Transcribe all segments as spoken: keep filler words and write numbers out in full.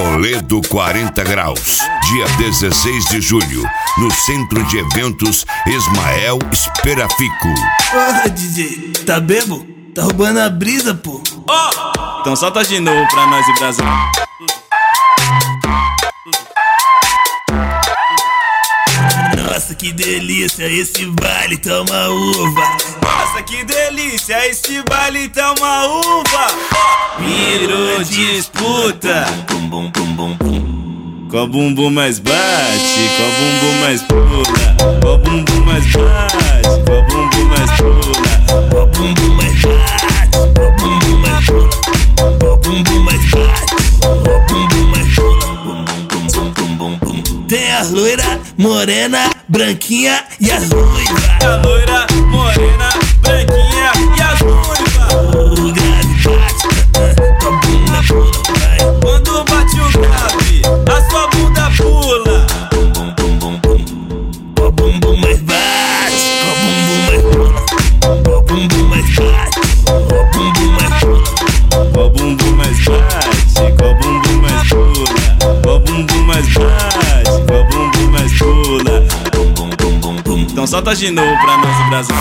Toledo quarenta graus, dia dezesseis de julho, no Centro de Eventos Ismael Esperafico. Porra, D J, tá bebo? Tá roubando a brisa, pô. Oh! Então solta de novo pra nós e Brasil. Nossa, que delícia, esse baile toma uva. Nossa, que delícia, esse baile toma uva. Virou disputa. Bum, bum, bum, bum, bum. Qual bumbum mais bate, qual bumbum mais pula. Qual bumbum mais bate, qual bumbum mais pula. Qual bumbum mais bate, qual bumbum mais pula. Qual bumbum mais bate, qual bumbum mais pula. Bum, bum, bum, bum, bum, bum. Tem a loira, morena, branquinha e a ruiva. A loira, morena, branquinha e a ruiva. O grave bate, tua bunda pula, vai. Quando bate o grave, a sua bunda pula. Bum, bum, bum, bum. Qual bumbum mais bate, qual bumbum mais pula. Qual bumbum mais bate, qual bumbum mais pula. Qual bumbum mais bate, qual bumbum mais pula. Qual bumbum mais bate, qual bumbum mais pula. Bum, bum, bum, bum. Então solta de novo pra nós e Brasil.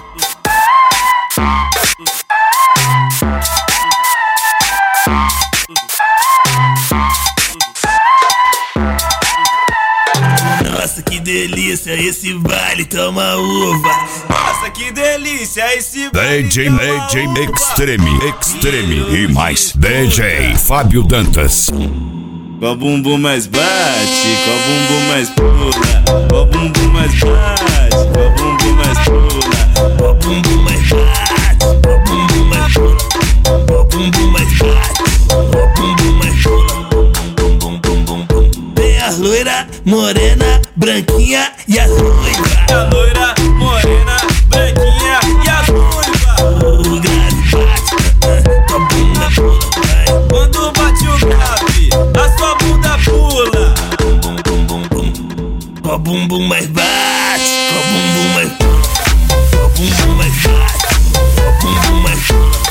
Nossa, que delícia, esse baile toma uva. Nossa, que delícia, esse baile D J, toma D J uva. Extreme, Extreme e mais D J Fábio Dantas. Qual bumbum mais bate, qual bumbum mais pula. Qual bumbum mais bate, qual bumbum mais pula. Qual bumbum mais bate, qual bumbum mais pula. Qual bumbum mais bate, qual bumbum mais pula. Bum, bum, bum, bum, bum. Tem a loira, morena, branquinha e a ruiva. A loira, morena, branquinha e a ruiva. O grave bate, tua bunda pula, vai. Quando bate o grave, a sua bunda pula. Bum, bum, bum, bum. Qual bumbum mais bate, qual bumbum mais pula. Qual bumbum mais bate, qual bumbum mais pula.